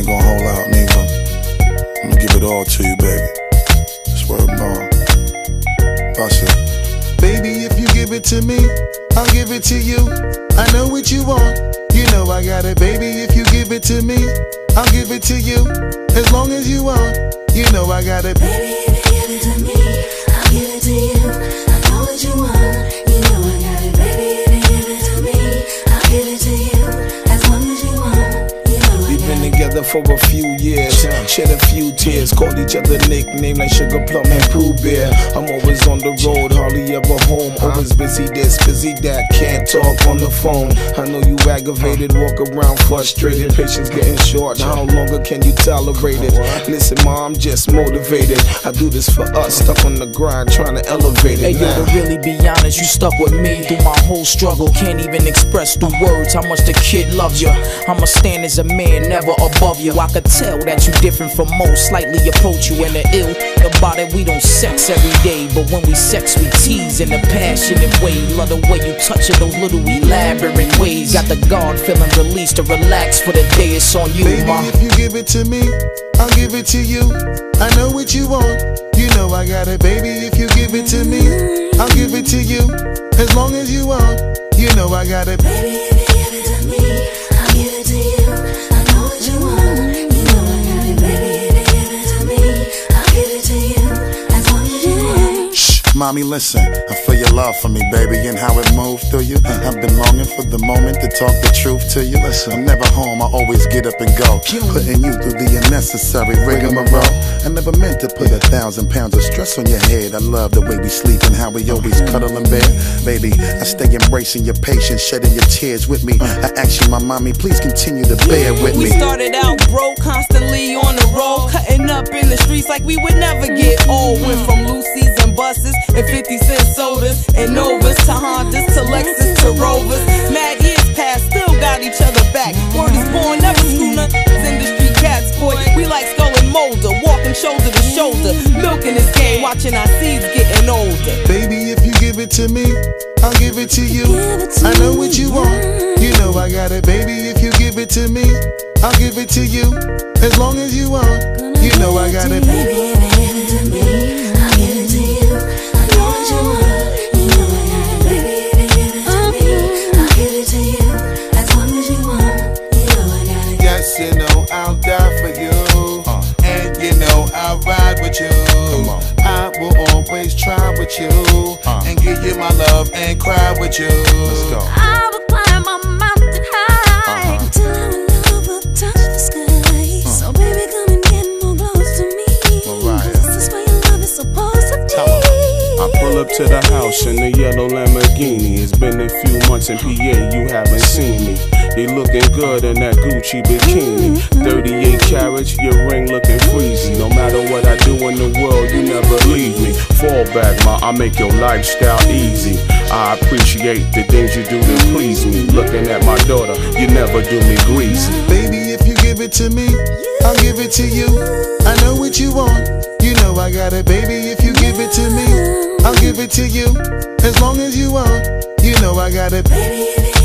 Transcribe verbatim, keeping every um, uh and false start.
gonna hold out, nigga. I'm gonna give it all to you, baby. Just word bond. Bust it. Baby, if you give it to me, I'll give it to you. I know what you want, you know I got it. Baby, if you give it to me, I'll give it to you. As long as you want, you know I got it. Baby, if you give it to me, I'll give it to you. I know what you want, you know I got it. Baby, if you give it to me, I'll give it to you. As long as you want, you know I got it. We've been together for a few years, shed a few tears, called each other nicknames like Sugar Plum and Pooh Bear. I'm always on the road, hardly ever home. Always busy this, busy that, can't talk on the phone. I know you aggravated, walk around frustrated. Patience getting short, how longer can you tolerate it? Listen, ma, I'm just motivated. I do this for us, stuck on the grind, trying to elevate it. Hey, yo, to really be honest, you stuck with me through my whole struggle. Can't even express through words how much the kid loves you. I'ma stand as a man, never above you. I could tell that you different from most, slightly approach you in the ill. About it, we don't sex every day, but when we sex, we tease in a passionate way. Love the way you touch it, those little elaborate ways. Got the guard feeling released to relax for the day. It's on you, baby, ma. if you give it to me, I'll give it to you. I know what you want, you know I got it. Baby, if you give it to me, I'll give it to you. As long as you want, you know I got it. Baby, if you give it to me, I'll give it to you. I know what you want, you know I got it. Baby, if you give it to me, I'll give it to you. As long as you want. Shh, mommy, listen. I feel your love for me, baby, and how it moved through you. I've been longing for the moment to talk the truth to you. Listen, I'm never home, I always get up and go, putting you through the unnecessary rigmarole. I never meant to put a thousand pounds of stress on your head. I love the way we sleep and how we always cuddle in bed. Baby, I stay embracing your patience, shedding your tears with me. I ask you, my mommy, please continue to bear with me. We started out broke, constantly on the road, cutting up in the streets like we would never get old. Went from Lucy's and buses and fifty cent sodas and Novas to Hondas to Lexus to Rovers. Mad years past, still got each other back. Word is born, never screw nothing. Industry cats, boy, we like Skull and Molder, walking shoulder to shoulder, milking this game, watching our seeds getting older. Baby, if you give it to me, I'll give it to you. I know what you want, you know I got it. Baby, if you give it to me, I'll give it to you. As long as you want, you know I got it. Baby, if you give it to me, I'll give it to you. I know what you want, you know I got it. Baby, if you give it to me, I'll give it to you. As long as you want, you know I got it. Yes, you know I'll die for you, uh, and you know I'll ride with you. I will always try with you, uh, and give you my love and cry with you. Let's go. I will climb a mountain high, uh-huh, till our love will touch the sky. Uh. So baby, come and get more close to me. Mariah. This is where your love is supposed to be. I pull up to the house in the yellow Lamborghini. It's been a few months in P A, you haven't seen me. You looking good in that Gucci bikini. thirty-eight carats, your ring looking freezy. No matter what I do in the world, you never leave me. Fall back, ma, I make your lifestyle easy. I appreciate the things you do to please me. Looking at my daughter, you never do me greasy. Baby, if you give it to me, I'll give it to you. I know what you want, you know I got it. Baby, if you give it to me, I'll give it to you. As long as you want, you know I got it. Baby,